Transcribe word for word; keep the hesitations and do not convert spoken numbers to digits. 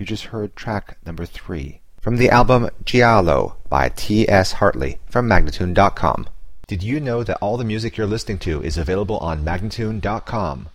just heard track number three from the album Giallo by T S Hartley from Magnatune dot com. Did you know that all the music you're listening to is available on Magnatune dot com?